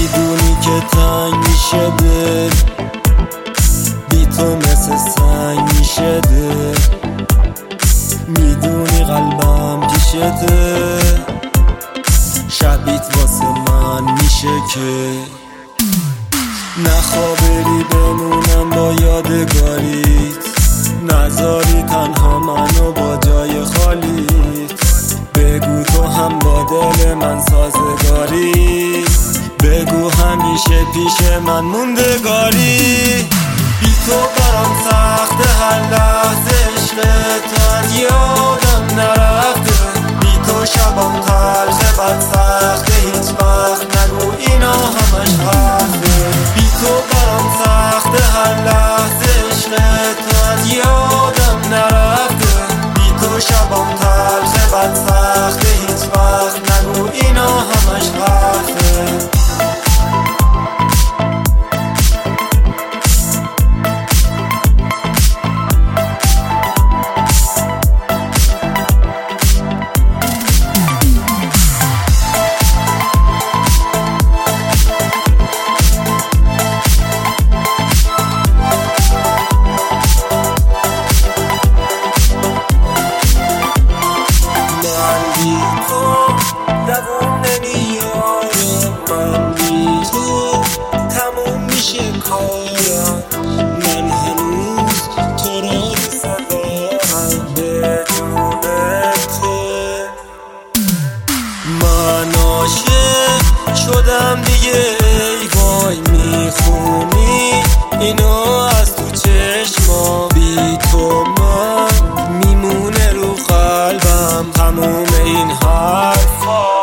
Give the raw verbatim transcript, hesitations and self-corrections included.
میدونی که تنگ میشه دل، بی تو مثل سنگ میشه دل. میدونی قلبم پیشته، شبیت واسه من میشه که نخوابری بمونم با یادگاریت، نذاری تنها منو با جای خالیت. بگو تو هم با دل من سازگاری، بگو همیشه پیش من موندگاری. بی تو برام سخته هر لحظه، عشق تو از یادم نرفته. بی تو شبام تلخه بد سخته، هیچ وقت نگو اینا همش حرفه. بی تو برام سخته هر لحظه، عشق تو از یادم نرفته. بی تو شبام تلخه بد سخته، هیچ وقت نگو اینا همش حرفه. دوام نمیارم، من بی تو تموم میشه کارم. من هنوز تو را دوست دارم بدون تو. من عاشق شدم دیگه، ای وای میخونی اینو از تو چشما. بی تو من میمونه رو قلبم تموم این حرفا.